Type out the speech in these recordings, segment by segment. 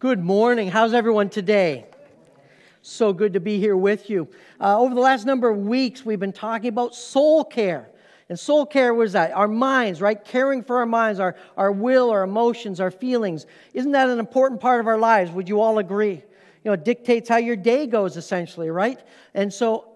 Good morning. How's everyone today? So good to be here with you. Over the last number of weeks, we've been talking about soul care. And soul care, what is that? Our minds, right? Caring for our minds, our will, our emotions, our feelings. Isn't that an important part of our lives? Would you all agree? You know, it dictates how your day goes, essentially, right? And so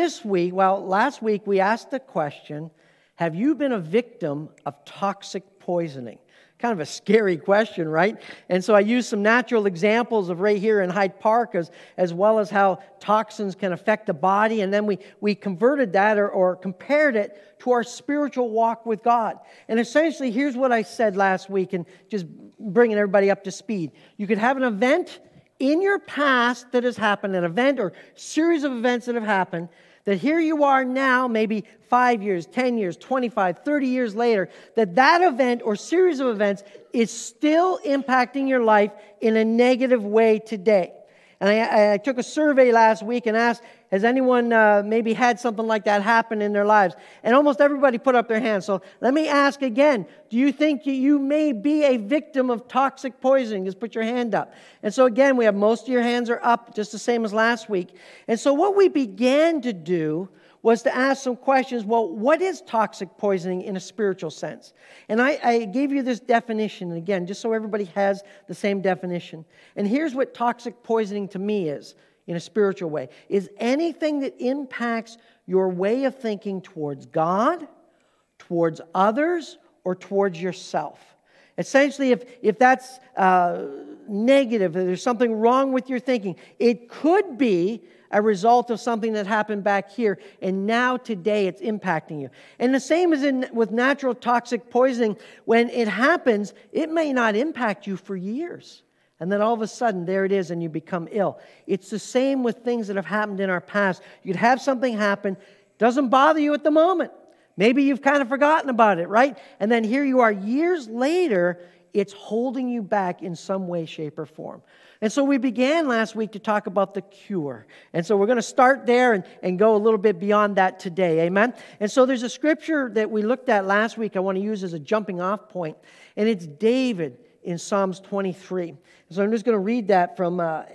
last week, we asked the question, have you been a victim of toxic poisoning? Kind of a scary question, right? And so I used some natural examples of right here in Hyde Park as well as how toxins can affect the body. And then we converted that or compared it to our spiritual walk with God. And essentially, here's what I said last week, and just bringing everybody up to speed. You could have an event in your past that has happened, an event or series of events that have happened, that here you are now, maybe 5 years, 10 years, 25, 30 years later, that event or series of events is still impacting your life in a negative way today. And I took a survey last week and asked, has anyone maybe had something like that happen in their lives? And almost everybody put up their hands. So let me ask again, do you think you may be a victim of toxic poisoning? Just put your hand up. And so again, we have most of your hands are up, just the same as last week. And so what we began to do was to ask some questions. Well, what is toxic poisoning in a spiritual sense? And I gave you this definition, again, just so everybody has the same definition. And here's what toxic poisoning to me is, in a spiritual way, is anything that impacts your way of thinking towards God, towards others, or towards yourself. Essentially, if that's negative, if there's something wrong with your thinking, it could be a result of something that happened back here, and now today it's impacting you. And the same as with natural toxic poisoning. When it happens, it may not impact you for years. And then all of a sudden, there it is, and you become ill. It's the same with things that have happened in our past. You'd have something happen, doesn't bother you at the moment. Maybe you've kind of forgotten about it, right? And then here you are years later, it's holding you back in some way, shape, or form. And so we began last week to talk about the cure. And so we're going to start there and go a little bit beyond that today. Amen? And so there's a scripture that we looked at last week I want to use as a jumping off point. And it's David in Psalms 23. So I'm just going to read that from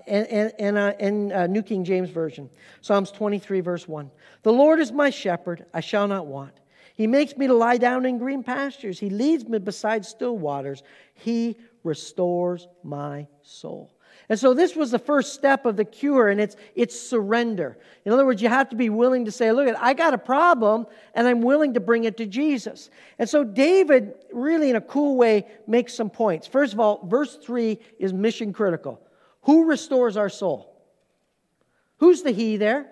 New King James Version. Psalms 23, verse 1. The Lord is my shepherd, I shall not want. He makes me to lie down in green pastures. He leads me beside still waters. He restores my soul. And so this was the first step of the cure, and it's surrender. In other words, you have to be willing to say, look, I got a problem, and I'm willing to bring it to Jesus. And so David, really in a cool way, makes some points. First of all, verse 3 is mission critical. Who restores our soul? Who's the he there?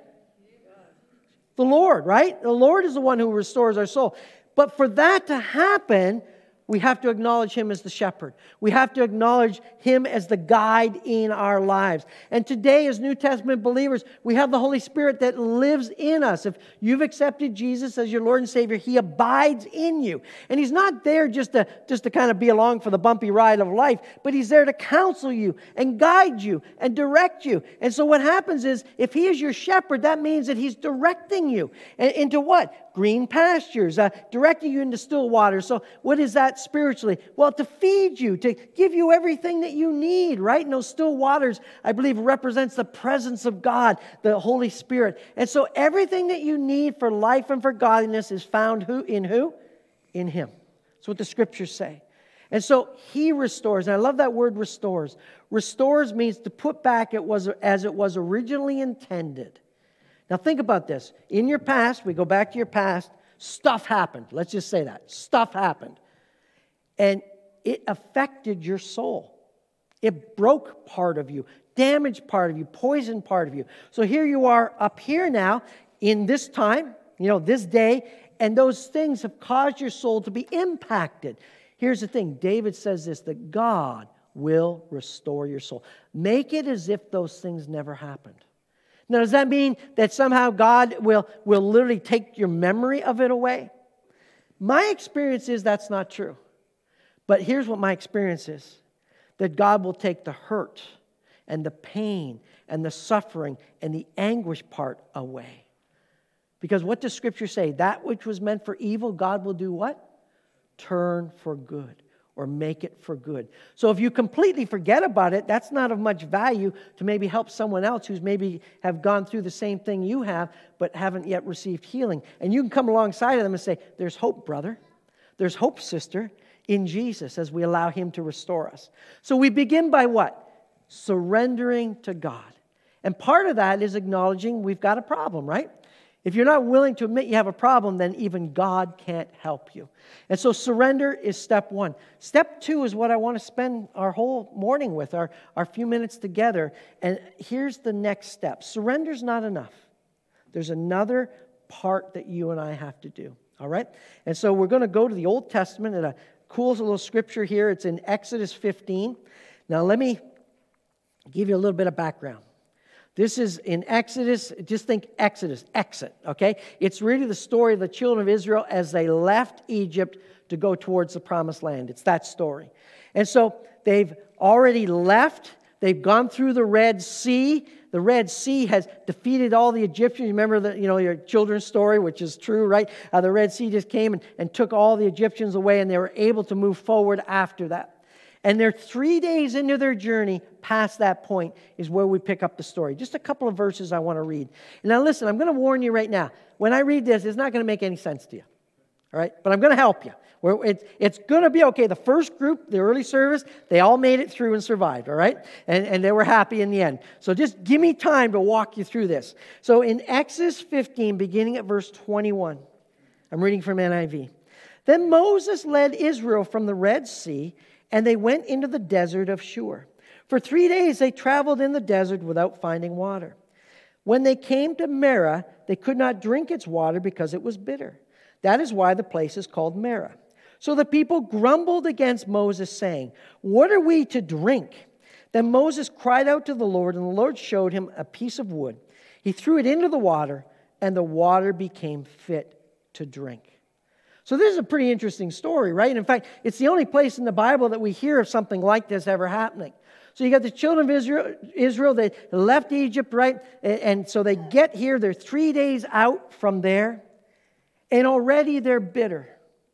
The Lord, right? The Lord is the one who restores our soul. But for that to happen, we have to acknowledge Him as the shepherd. We have to acknowledge Him as the guide in our lives. And today, as New Testament believers, we have the Holy Spirit that lives in us. If you've accepted Jesus as your Lord and Savior, He abides in you. And He's not there just to kind of be along for the bumpy ride of life, but He's there to counsel you and guide you and direct you. And so what happens is, if He is your shepherd, that means that He's directing you into what? Green pastures, directing you into still waters. So what is that spiritually? Well, to feed you, to give you everything that you need, right? And those still waters, I believe, represents the presence of God, the Holy Spirit. And so everything that you need for life and for godliness is found in who? In Him. That's what the Scriptures say. And so He restores. And I love that word restores. Restores means to put back as it was originally intended. Now think about this. In your past, we go back to your past, stuff happened. Let's just say that. Stuff happened. And it affected your soul. It broke part of you, damaged part of you, poisoned part of you. So here you are up here now in this time, this day, and those things have caused your soul to be impacted. Here's the thing. David says this, that God will restore your soul. Make it as if those things never happened. Now, does that mean that somehow God will literally take your memory of it away? My experience is that's not true. But here's what my experience is. That God will take the hurt and the pain and the suffering and the anguish part away. Because what does Scripture say? That which was meant for evil, God will do what? Turn for good. or make it for good. So if you completely forget about it, that's not of much value to maybe help someone else who's maybe have gone through the same thing you have, but haven't yet received healing. And you can come alongside of them and say, there's hope, brother. There's hope, sister, in Jesus as we allow Him to restore us. So we begin by what? Surrendering to God. And part of that is acknowledging we've got a problem, right? If you're not willing to admit you have a problem, then even God can't help you. And so surrender is step one. Step two is what I want to spend our whole morning with, our few minutes together. And here's the next step. Surrender's not enough. There's another part that you and I have to do. All right? And so we're going to go to the Old Testament and a cool little scripture here. It's in Exodus 15. Now let me give you a little bit of background. This is in Exodus. Just think Exodus, exit, okay? It's really the story of the children of Israel as they left Egypt to go towards the promised land. It's that story. And so they've already left. They've gone through the Red Sea. The Red Sea has defeated all the Egyptians. Remember your children's story, which is true, right? The Red Sea just came and took all the Egyptians away, and they were able to move forward after that. And they're 3 days into their journey past that point is where we pick up the story. Just a couple of verses I want to read. Now listen, I'm going to warn you right now. When I read this, it's not going to make any sense to you. All right? But I'm going to help you. It's going to be okay. The first group, the early service, they all made it through and survived, all right? And they were happy in the end. So just give me time to walk you through this. So in Exodus 15, beginning at verse 21, I'm reading from NIV. Then Moses led Israel from the Red Sea, and they went into the desert of Shur. For 3 days they traveled in the desert without finding water. When they came to Marah, they could not drink its water because it was bitter. That is why the place is called Marah. So the people grumbled against Moses, saying, "What are we to drink?" Then Moses cried out to the Lord, and the Lord showed him a piece of wood. He threw it into the water, and the water became fit to drink. So this is a pretty interesting story, right? In fact, it's the only place in the Bible that we hear of something like this ever happening. So you got the children of Israel, they left Egypt, right? And so they get here, they're 3 days out from there, and already they're bitter.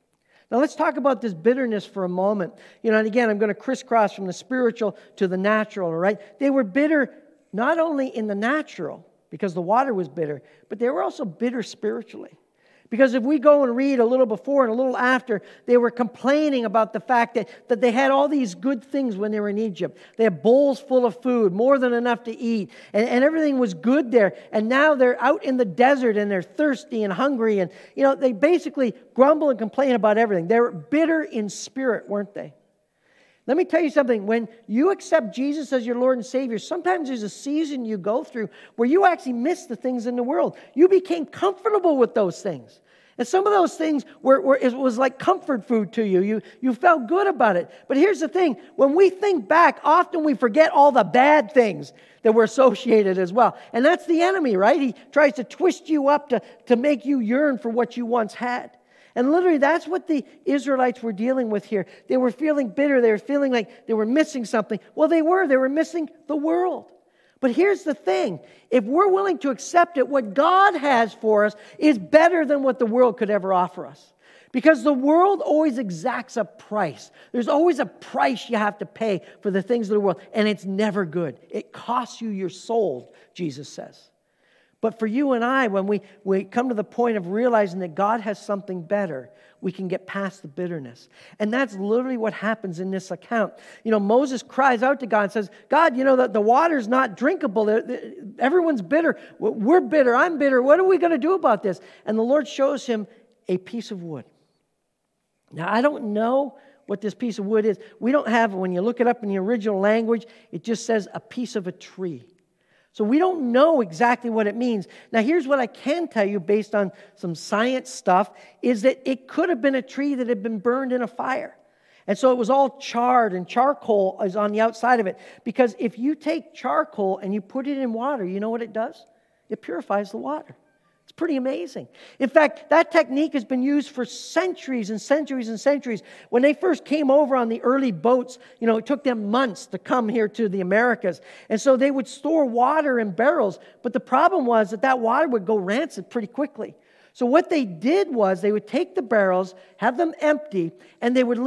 Now let's talk about this bitterness for a moment. And again, I'm going to crisscross from the spiritual to the natural, all right? They were bitter not only in the natural, because the water was bitter, but they were also bitter spiritually. Because if we go and read a little before and a little after, they were complaining about the fact that they had all these good things when they were in Egypt. They had bowls full of food, more than enough to eat, and everything was good there. And now they're out in the desert and they're thirsty and hungry. And, they basically grumble and complain about everything. They were bitter in spirit, weren't they? Let me tell you something. When you accept Jesus as your Lord and Savior, sometimes there's a season you go through where you actually miss the things in the world. You became comfortable with those things. And some of those things it was like comfort food to you. You felt good about it. But here's the thing. When we think back, often we forget all the bad things that were associated as well. And that's the enemy, right? He tries to twist you up to make you yearn for what you once had. And literally, that's what the Israelites were dealing with here. They were feeling bitter. They were feeling like they were missing something. Well, they were. They were missing the world. But here's the thing. If we're willing to accept it, what God has for us is better than what the world could ever offer us. Because the world always exacts a price. There's always a price you have to pay for the things of the world. And it's never good. It costs you your soul, Jesus says. But for you and I, when we come to the point of realizing that God has something better, we can get past the bitterness. And that's literally what happens in this account. Moses cries out to God and says, God, the water's not drinkable. Everyone's bitter. We're bitter. I'm bitter. What are we going to do about this? And the Lord shows him a piece of wood. Now, I don't know what this piece of wood is. We don't have, when you look it up in the original language, it just says a piece of a tree. So we don't know exactly what it means. Now, here's what I can tell you based on some science stuff, is that it could have been a tree that had been burned in a fire. And so it was all charred, and charcoal is on the outside of it. Because if you take charcoal and you put it in water, you know what it does? It purifies the water. It's pretty amazing. In fact, that technique has been used for centuries and centuries and centuries. When they first came over on the early boats, it took them months to come here to the Americas. And so they would store water in barrels. But the problem was that water would go rancid pretty quickly. So what they did was they would take the barrels, have them empty, and they would literally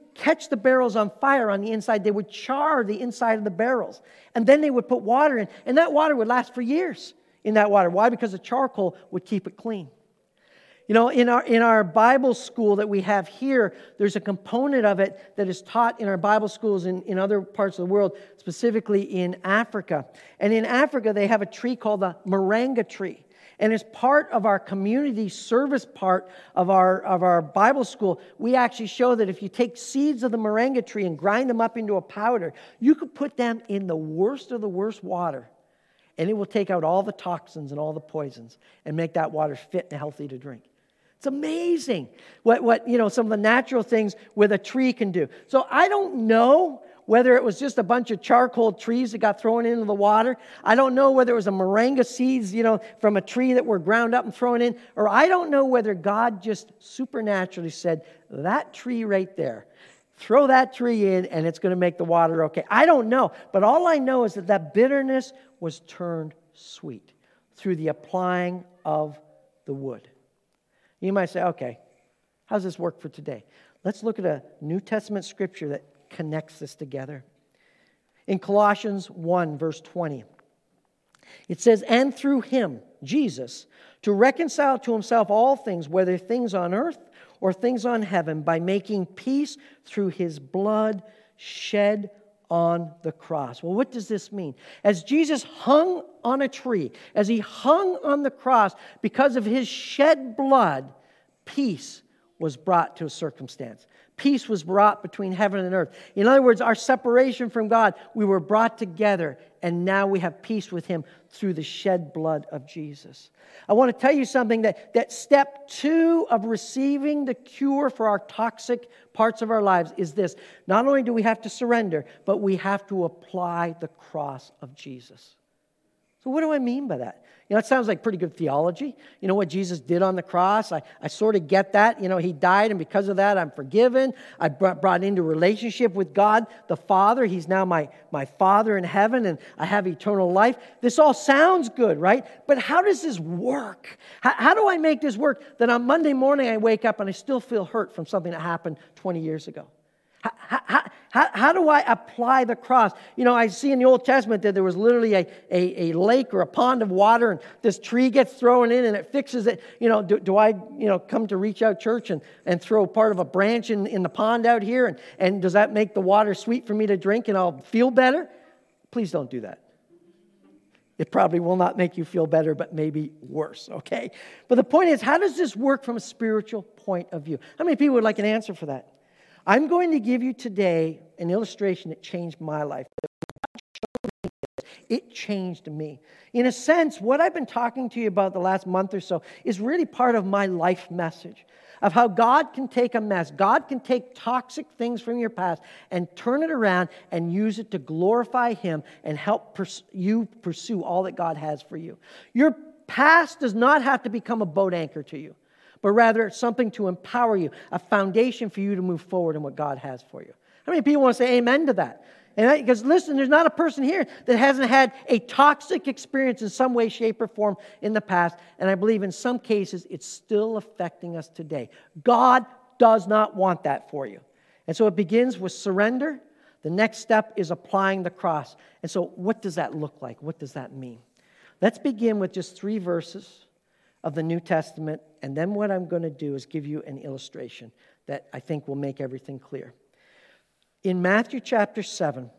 catch the barrels on fire on the inside. They would char the inside of the barrels. And then they would put water in. And that water would last for years in that water. Why? Because the charcoal would keep it clean. You know, in our Bible school that we have here, there's a component of it that is taught in our Bible schools in other parts of the world, specifically in Africa. And in Africa, they have a tree called the moringa tree. And as part of our community service part of our Bible school, we actually show that if you take seeds of the moringa tree and grind them up into a powder, you could put them in the worst of the worst water, and it will take out all the toxins and all the poisons and make that water fit and healthy to drink. It's amazing what some of the natural things with a tree can do. So I don't know whether it was just a bunch of charcoal trees that got thrown into the water. I don't know whether it was a moringa seeds, from a tree that were ground up and thrown in. Or I don't know whether God just supernaturally said, that tree right there, throw that tree in and it's going to make the water okay. I don't know. But all I know is that bitterness was turned sweet through the applying of the wood. You might say, okay, how does this work for today? Let's look at a New Testament scripture that connects this together. In Colossians 1, verse 20, it says, and through him, Jesus, to reconcile to himself all things, whether things on earth or things on heaven, by making peace through his blood shed on the cross. Well, what does this mean? As Jesus hung on a tree, as he hung on the cross, because of his shed blood, peace was brought to a circumstance. Peace was brought between heaven and earth. In other words, our separation from God, we were brought together, and now we have peace with him through the shed blood of Jesus. I want to tell you something that step 2 of receiving the cure for our toxic parts of our lives is this. Not only do we have to surrender, but we have to apply the cross of Jesus. So what do I mean by that? It sounds like pretty good theology. You know what Jesus did on the cross? I sort of get that. He died, and because of that, I'm forgiven. I brought into relationship with God the Father. He's now my Father in heaven, and I have eternal life. This all sounds good, right? But how does this work? How do I make this work that on Monday morning I wake up and I still feel hurt from something that happened 20 years ago? How do I apply the cross? I see in the Old Testament that there was literally a lake or a pond of water, and this tree gets thrown in and it fixes it. Do I come to Reach Out Church and throw part of a branch in the pond out here? And does that make the water sweet for me to drink and I'll feel better? Please don't do that. It probably will not make you feel better, but maybe worse, okay? But the point is, how does this work from a spiritual point of view? How many people would like an answer for that? I'm going to give you today an illustration that changed my life. It changed me. In a sense, what I've been talking to you about the last month or so is really part of my life message of how God can take a mess. God can take toxic things from your past and turn it around and use it to glorify him and help you pursue all that God has for you. Your past does not have to become a boat anchor to you, but rather something to empower you, a foundation for you to move forward in what God has for you. How many people want to say amen to that? Because listen, there's not a person here that hasn't had a toxic experience in some way, shape, or form in the past. And I believe in some cases it's still affecting us today. God does not want that for you. And so it begins with surrender. The next step is applying the cross. And so what does that look like? What does that mean? Let's begin with just 3 verses of the New Testament. And then what I'm going to do is give you an illustration that I think will make everything clear. In Matthew chapter 7,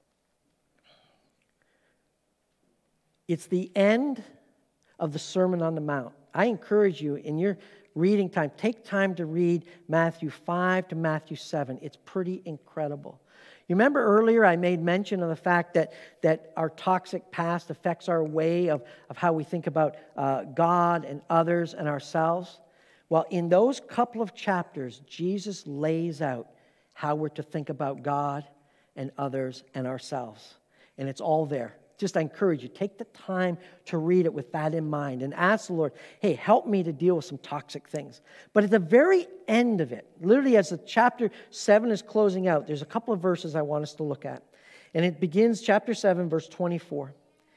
it's the end of the Sermon on the Mount. I encourage you in your reading time, take time to read Matthew 5 to Matthew 7. It's pretty incredible. You remember earlier I made mention of the fact that our toxic past affects our way of how we think about God and others and ourselves? Well, in those couple of chapters, Jesus lays out how we're to think about God and others and ourselves. And it's all there. Just I encourage you, take the time to read it with that in mind and ask the Lord, hey, help me to deal with some toxic things. But at the very end of it, literally as the chapter 7 is closing out, there's a couple of verses I want us to look at. And it begins chapter 7, verse 24.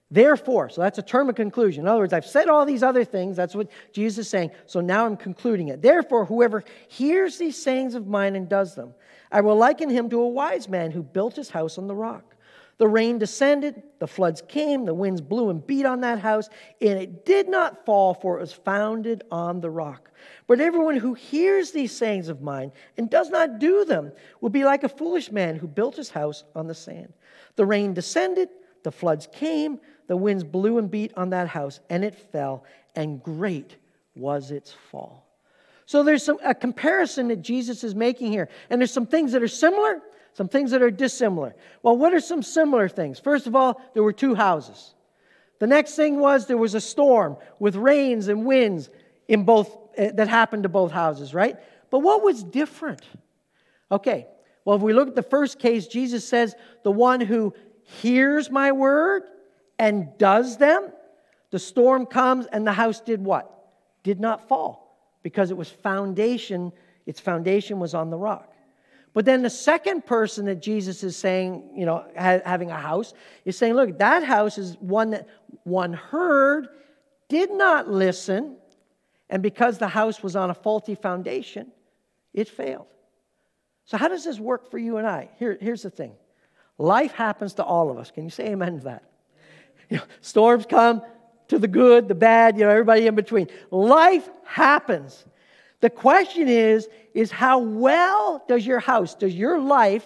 Therefore, so that's a term of conclusion. In other words, I've said all these other things. That's what Jesus is saying. So now I'm concluding it. Therefore, whoever hears these sayings of mine and does them, I will liken him to a wise man who built his house on the rock. The rain descended, the floods came, the winds blew and beat on that house, and it did not fall, for it was founded on the rock. But everyone who hears these sayings of mine and does not do them will be like a foolish man who built his house on the sand. The rain descended, the floods came, the winds blew and beat on that house, and it fell, and great was its fall. So there's a comparison that Jesus is making here. And there's some things that are similar, some things that are dissimilar. Well, what are some similar things? First of all, there were two houses. The next thing was there was a storm with rains and winds in both that happened to both houses, right? But what was different? Okay, well, if we look at the first case, Jesus says, the one who hears my word and does them, the storm comes and the house did what? Did not fall, because it was its foundation was on the rock. But then the second person that Jesus is saying, having a house, is saying, look, that house is one that one heard, did not listen, and because the house was on a faulty foundation, it failed. So how does this work for you and I? Here's the thing. Life happens to all of us. Can you say amen to that? Storms come to the good, the bad, everybody in between. Life happens. The question is how well does your house, does your life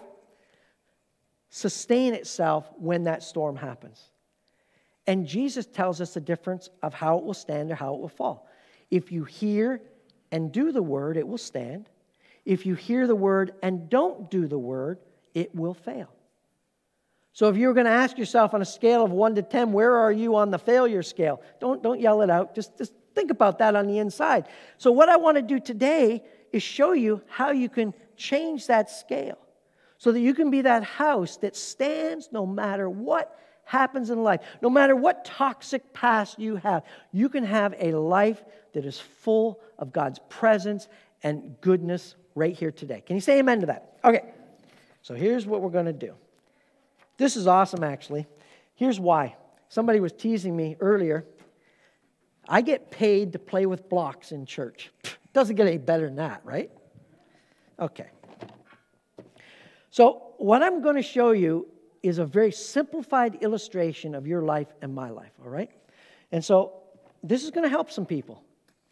sustain itself when that storm happens? And Jesus tells us the difference of how it will stand or how it will fall. If you hear and do the word, it will stand. If you hear the word and don't do the word, it will fail. So if you were going to ask yourself on a scale of 1 to 10, where are you on the failure scale? Don't yell it out. Just think about that on the inside. So what I want to do today is show you how you can change that scale so that you can be that house that stands no matter what happens in life. No matter what toxic past you have, you can have a life that is full of God's presence and goodness right here today. Can you say amen to that? Okay, so here's what we're going to do. This is awesome, actually. Here's why. Somebody was teasing me earlier. I get paid to play with blocks in church. Doesn't get any better than that, right? Okay. So what I'm going to show you is a very simplified illustration of your life and my life, all right? And so this is going to help some people.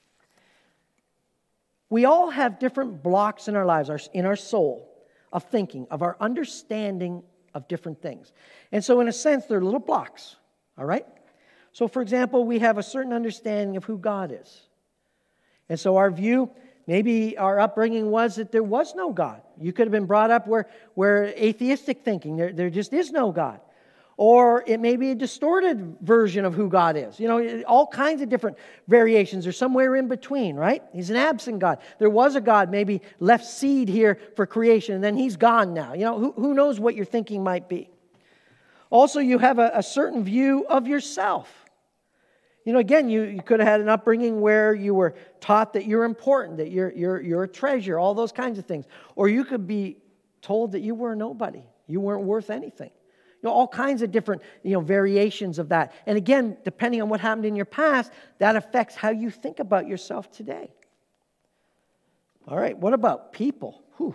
We all have different blocks in our lives, in our soul, of thinking, of our understanding of different things. And so in a sense, they're little blocks, all right? So for example, we have a certain understanding of who God is. And so our view, maybe our upbringing was that there was no God. You could have been brought up where atheistic thinking, there just is no God. Or it may be a distorted version of who God is. All kinds of different variations or somewhere in between, right? He's an absent God. There was a God, maybe left seed here for creation, and then he's gone now. Who knows what your thinking might be. Also, you have a certain view of yourself. Again, you could have had an upbringing where you were taught that you're important, that you're a treasure, all those kinds of things. Or you could be told that you were nobody. You weren't worth anything. All kinds of different, variations of that. And again, depending on what happened in your past, that affects how you think about yourself today. All right, what about people? Whew.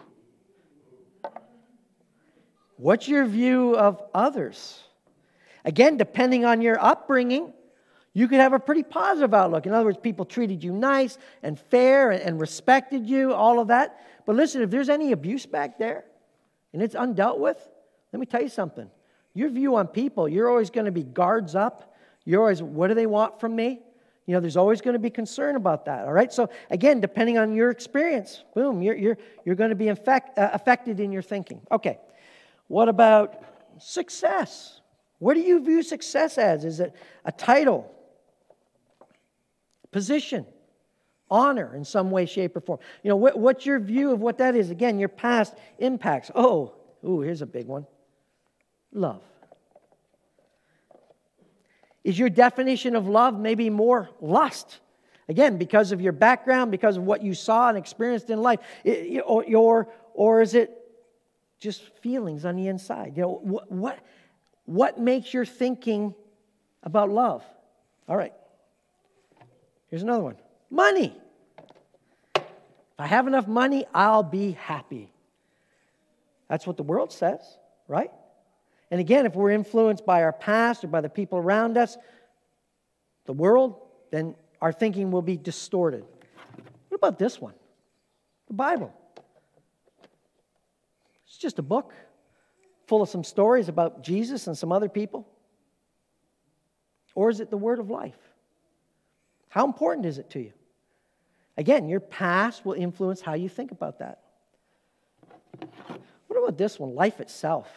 What's your view of others? Again, depending on your upbringing, you could have a pretty positive outlook. In other words, people treated you nice and fair and respected you, all of that. But listen, if there's any abuse back there and it's undealt with, let me tell you something. Your view on people, you're always going to be guards up. You're always, what do they want from me? There's always going to be concern about that, all right? So again, depending on your experience, boom, you're going to be affected in your thinking. Okay, what about success? What do you view success as? Is it a title, position, honor in some way, shape, or form? What's your view of what that is? Again, your past impacts. Here's a big one. Love. Is your definition of love maybe more lust? Again, because of your background, because of what you saw and experienced in life, or is it just feelings on the inside? What makes your thinking about love. All right. Here's another one. Money. If I have enough money, I'll be happy. That's what the world says, right? And again, if we're influenced by our past or by the people around us, the world, then our thinking will be distorted. What about this one? The Bible. It's just a book full of some stories about Jesus and some other people. Or is it the word of life? How important is it to you? Again, your past will influence how you think about that. What about this one? Life itself.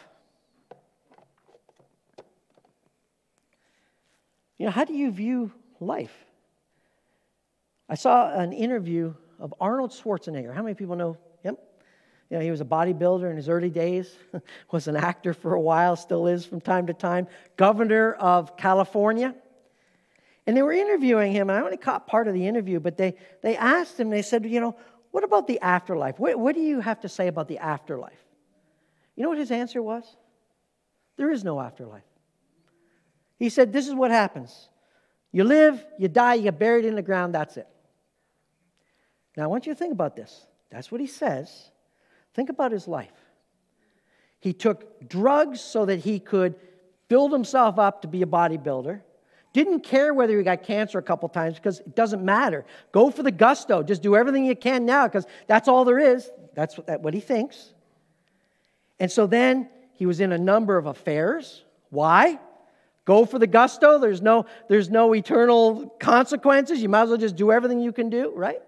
How do you view life? I saw an interview of Arnold Schwarzenegger. How many people know him? He was a bodybuilder in his early days, was an actor for a while, still is from time to time, governor of California. And they were interviewing him, and I only caught part of the interview, but they asked him, they said, what about the afterlife? What do you have to say about the afterlife? You know what his answer was? There is no afterlife. He said, this is what happens. You live, you die, you get buried in the ground, that's it. Now, I want you to think about this. That's what he says. Think about his life. He took drugs so that he could build himself up to be a bodybuilder. Didn't care whether he got cancer a couple times because it doesn't matter. Go for the gusto. Just do everything you can now because that's all there is. That's what he thinks. And so then he was in a number of affairs. Why? Go for the gusto. There's no eternal consequences. You might as well just do everything you can do, right?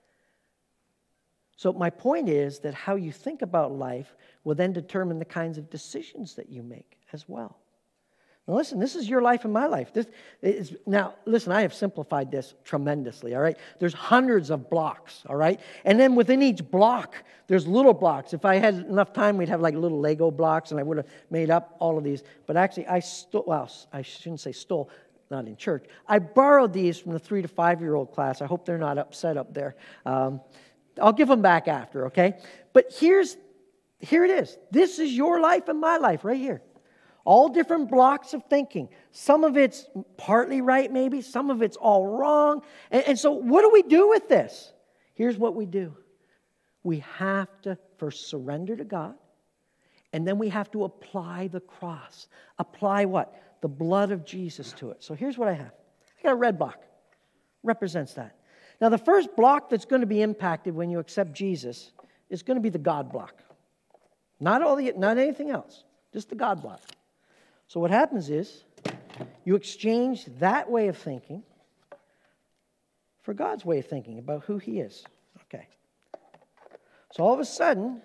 So my point is that how you think about life will then determine the kinds of decisions that you make as well. Now listen, this is your life and my life. Now listen, I have simplified this tremendously, all right? There's hundreds of blocks, all right? And then within each block, there's little blocks. If I had enough time, we'd have like little Lego blocks, and I would have made up all of these. But actually, I shouldn't say stole, not in church. I borrowed these from the 3 to 5-year-old class. I hope they're not upset up there. I'll give them back after, okay? But here it is. This is your life and my life right here. All different blocks of thinking. Some of it's partly right, maybe. Some of it's all wrong. And so what do we do with this? Here's what we do. We have to first surrender to God, and then we have to apply the cross. Apply what? The blood of Jesus to it. So here's what I have. I got a red block. Represents that. Now, the first block that's going to be impacted when you accept Jesus is going to be the God block. Not anything else. Just the God block. So what happens is you exchange that way of thinking for God's way of thinking about who He is. Okay. So all of a sudden,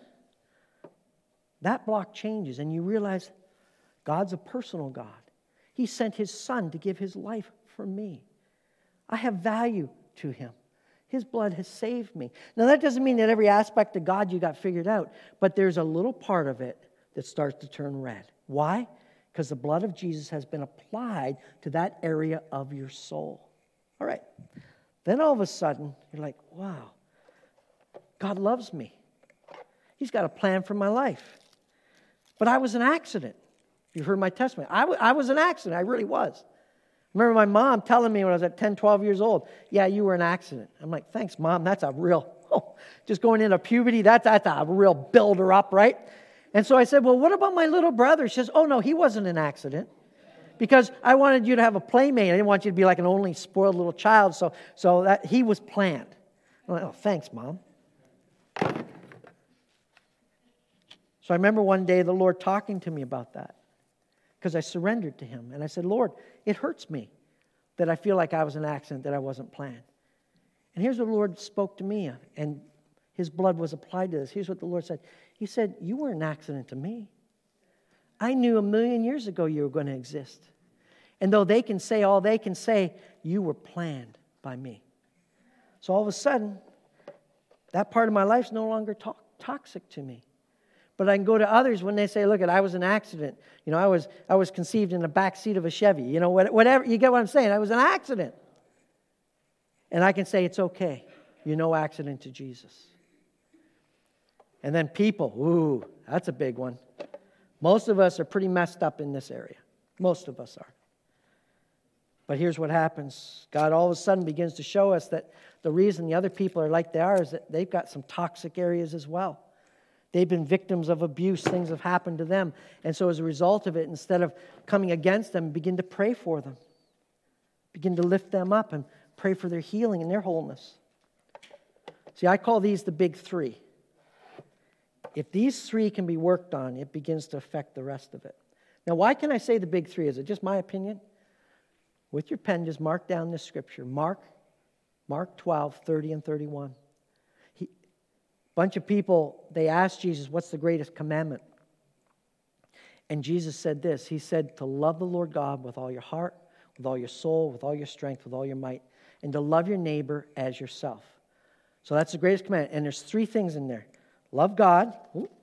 that block changes and you realize God's a personal God. He sent His Son to give His life for me. I have value to Him. His blood has saved me. Now that doesn't mean that every aspect of God you got figured out, but there's a little part of it that starts to turn red. Why? Because the blood of Jesus has been applied to that area of your soul. All right. Then all of a sudden, you're like, wow, God loves me. He's got a plan for my life. But I was an accident. You've heard my testimony. I was an accident. I really was. I remember my mom telling me when I was at 10, 12 years old, yeah, you were an accident. I'm like, thanks, Mom. That's a real, just going into puberty, that's a real builder up, right? And so I said, well, what about my little brother? She says, oh, no, he wasn't an accident. Because I wanted you to have a playmate. I didn't want you to be like an only spoiled little child. So that he was planned. I'm like, oh, thanks, Mom. So I remember one day the Lord talking to me about that. Because I surrendered to Him. And I said, Lord, it hurts me that I feel like I was an accident, that I wasn't planned. And here's what the Lord spoke to me. And His blood was applied to this. Here's what the Lord said. He said, you were an accident to me. I knew 1,000,000 years ago you were going to exist. And though they can say all they can say, you were planned by me. So all of a sudden, that part of my life is no longer toxic to me. But I can go to others when they say, look, I was an accident. I was conceived in the back seat of a Chevy. Whatever. You get what I'm saying? I was an accident. And I can say, it's okay. You're no accident to Jesus. And then people, ooh, that's a big one. Most of us are pretty messed up in this area. Most of us are. But here's what happens. God all of a sudden begins to show us that the reason the other people are like they are is that they've got some toxic areas as well. They've been victims of abuse. Things have happened to them. And so as a result of it, instead of coming against them, begin to pray for them. Begin to lift them up and pray for their healing and their wholeness. See, I call these the big three. If these three can be worked on, it begins to affect the rest of it. Now, why can I say the big three? Is it just my opinion? With your pen, just mark down this scripture. Mark 12, 30 and 31. A bunch of people, they asked Jesus, what's the greatest commandment? And Jesus said this. He said to love the Lord God with all your heart, with all your soul, with all your strength, with all your might, and to love your neighbor as yourself. So that's the greatest commandment. And there's three things in there. Love God,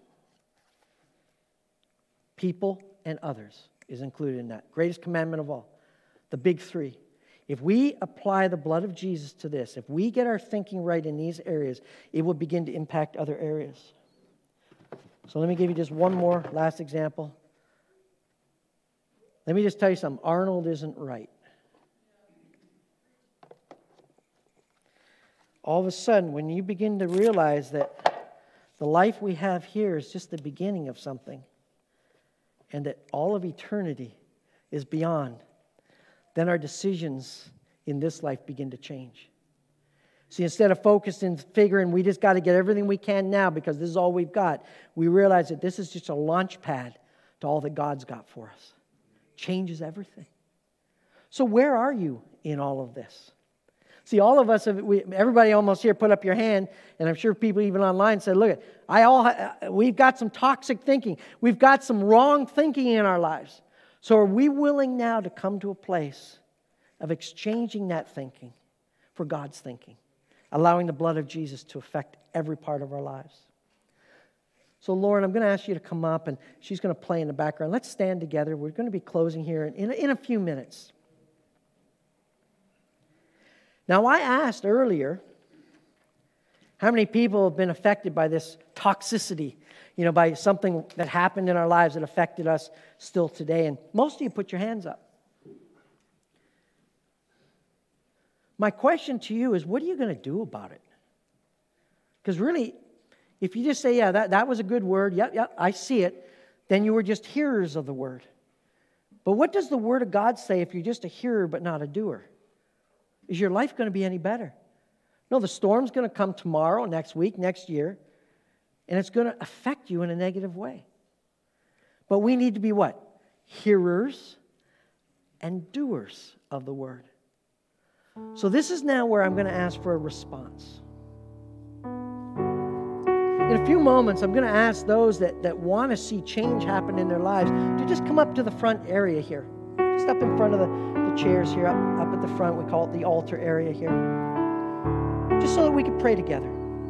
people, and others is included in that. Greatest commandment of all. The big three. If we apply the blood of Jesus to this, if we get our thinking right in these areas, it will begin to impact other areas. So let me give you just one more last example. Let me just tell you something. Arnold isn't right. All of a sudden, when you begin to realize that the life we have here is just the beginning of something, and that all of eternity is beyond, then our decisions in this life begin to change. See, instead of focusing and figuring we just got to get everything we can now because this is all we've got, we realize that this is just a launch pad to all that God's got for us. Changes everything. So where are you in all of this? See, all of us, everybody almost here put up your hand, and I'm sure people even online said, look, we've got some toxic thinking. We've got some wrong thinking in our lives. So are we willing now to come to a place of exchanging that thinking for God's thinking, allowing the blood of Jesus to affect every part of our lives? So, Lauren, I'm going to ask you to come up, and she's going to play in the background. Let's stand together. We're going to be closing here in a few minutes. Now, I asked earlier how many people have been affected by this toxicity, by something that happened in our lives that affected us still today. And most of you put your hands up. My question to you is, what are you going to do about it? Because really, if you just say, yeah, that was a good word, yep, I see it, then you were just hearers of the word. But what does the word of God say if you're just a hearer but not a doer? Is your life going to be any better? No, the storm's going to come tomorrow, next week, next year, and it's going to affect you in a negative way. But we need to be what? Hearers and doers of the word. So this is now where I'm going to ask for a response. In a few moments, I'm going to ask those that want to see change happen in their lives to just come up to the front area here. Just up in front of the chairs here, up at the front. We call it the altar area here. Just so that we can pray together.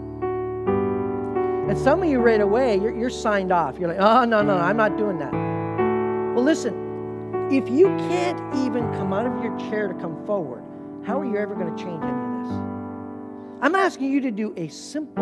And some of you right away, you're signed off. You're like, oh, no, I'm not doing that. Well, listen, if you can't even come out of your chair to come forward, how are you ever going to change any of this? I'm asking you to do a simple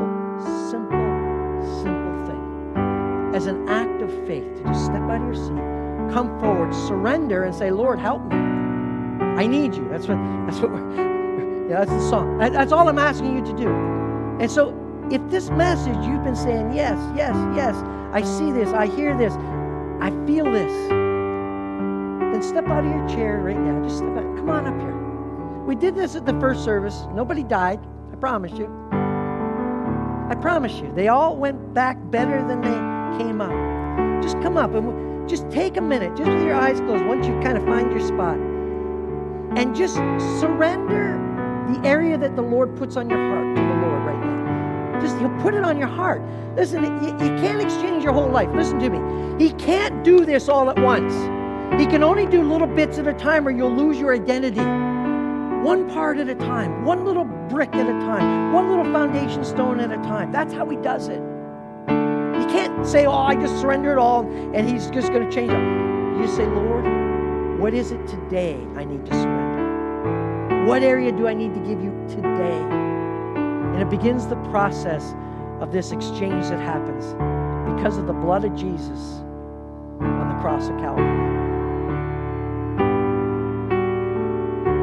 thing as an act of faith, to just step out of your seat, come forward, surrender, and say, Lord, help me. I need you. That's that's the song. That's all I'm asking you to do. And so, if this message you've been saying, yes, I see this, I hear this, I feel this, then step out of your chair right now. Just step out. Come on up here. We did this at the first service. Nobody died. I promise you. I promise you. They all went back better than they came up. Just come up and just take a minute, just with your eyes closed, once you kind of find your spot. And just surrender the area that the Lord puts on your heart to the Lord right now. Just, He'll put it on your heart. Listen, you can't exchange your whole life. Listen to me. He can't do this all at once. He can only do little bits at a time or you'll lose your identity. One part at a time. One little brick at a time. One little foundation stone at a time. That's how He does it. You can't say, I just surrender it all and He's just going to change it. You say, Lord, what is it today I need to surrender? What area do I need to give you today? And it begins the process of this exchange that happens because of the blood of Jesus on the cross of Calvary.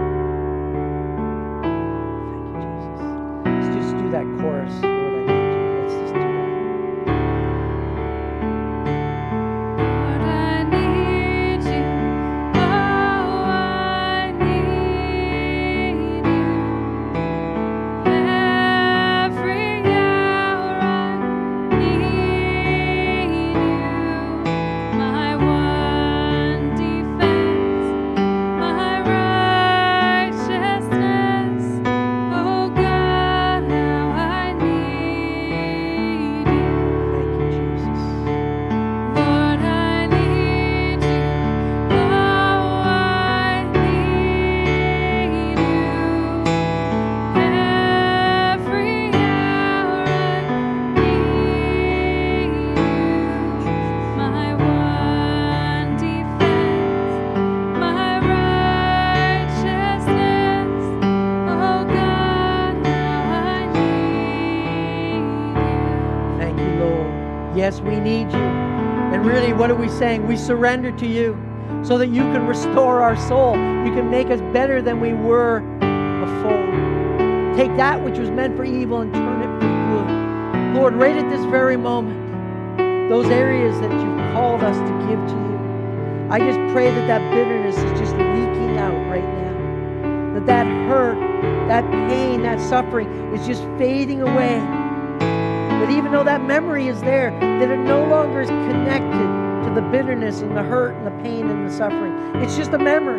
Yes, we need you. And really, what are we saying? We surrender to you so that you can restore our soul. You can make us better than we were before. Take that which was meant for evil and turn it for good. Lord, right at this very moment, those areas that you've called us to give to you, I just pray that that bitterness is just leaking out right now. That hurt, that pain, that suffering is just fading away. That even though that memory is there, that it no longer is connected to the bitterness and the hurt and the pain and the suffering. It's just a memory.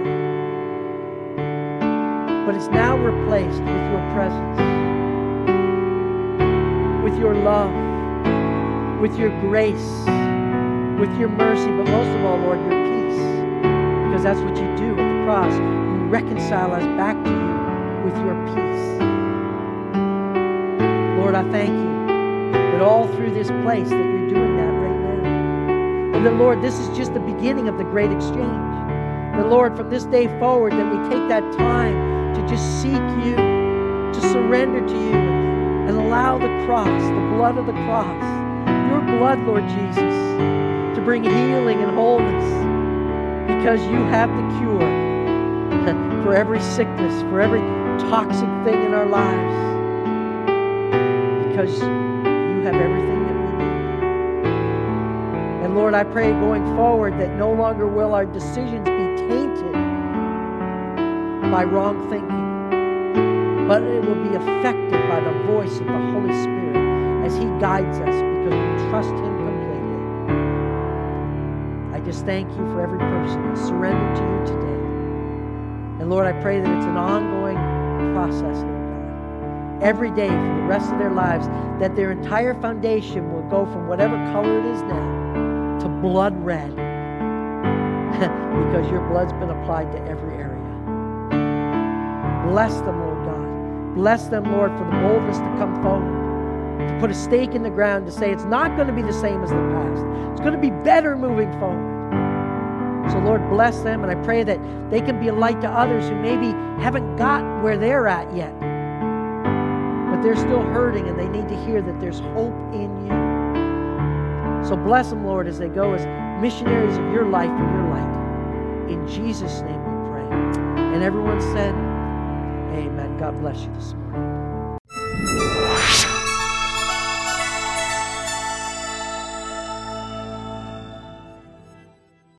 But it's now replaced with your presence, with your love, with your grace, with your mercy, but most of all, Lord, your peace. Because that's what you do at the cross. You reconcile us back to you with your peace. Lord, I thank you that all through this place that you're doing that right now. And that, Lord, this is just the beginning of the great exchange. That, Lord, from this day forward, that we take that time to just seek you, to surrender to you, and allow the cross, the blood of the cross, your blood, Lord Jesus, to bring healing and wholeness, because you have the cure for every sickness, for every toxic thing in our lives, because you have everything that we need. And Lord, I pray going forward that no longer will our decisions be tainted by wrong thinking, but it will be affected by the voice of the Holy Spirit as He guides us, because we trust Him completely. I just thank you for every person that's surrendered to you today. And Lord, I pray that it's an ongoing process, Lord God. Every day for the rest of their lives, that their entire foundation will go from whatever color it is now to blood red. Because your blood's been applied to every area. Bless them, Lord God. Bless them, Lord, for the boldness to come forward, to put a stake in the ground, to say it's not going to be the same as the past. It's going to be better moving forward. So, Lord, bless them, and I pray that they can be a light to others who maybe haven't got where they're at yet, but they're still hurting, and they need to hear that there's hope in you. So bless them, Lord, as they go as missionaries of your life and your light. In Jesus' name we pray. And everyone said, amen. God bless you this morning.